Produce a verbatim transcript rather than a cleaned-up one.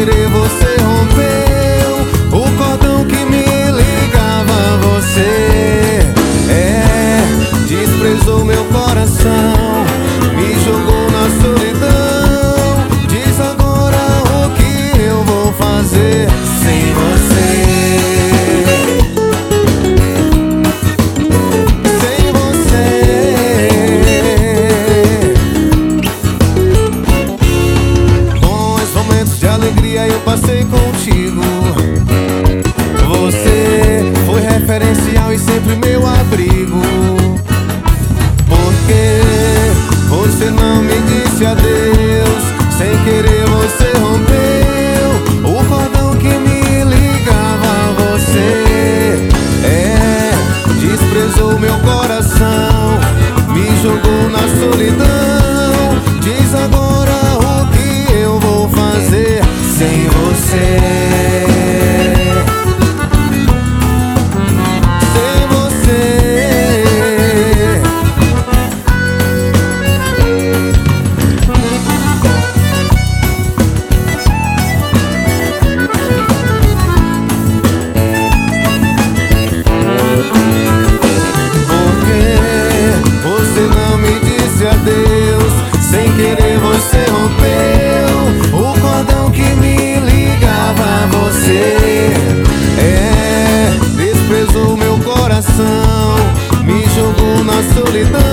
querer você rompeu o cordão que me ligava a você. É, desprezou meu coração, me jogou na solidão. Diz agora o que eu vou fazer sem você. Sem você. Bons momentos de alegria eu passei contigo. Você foi referencial e sempre meu abrigo. Porque você não me disse adeus, sem querer você rompeu o cordão que me ligava a você. É, desprezou meu coração, me jogou na solidão. Diz agora o que eu vou fazer sem você. Deus, sem querer você rompeu o cordão que me ligava a você. É, desprezou meu coração, me jogou na solidão.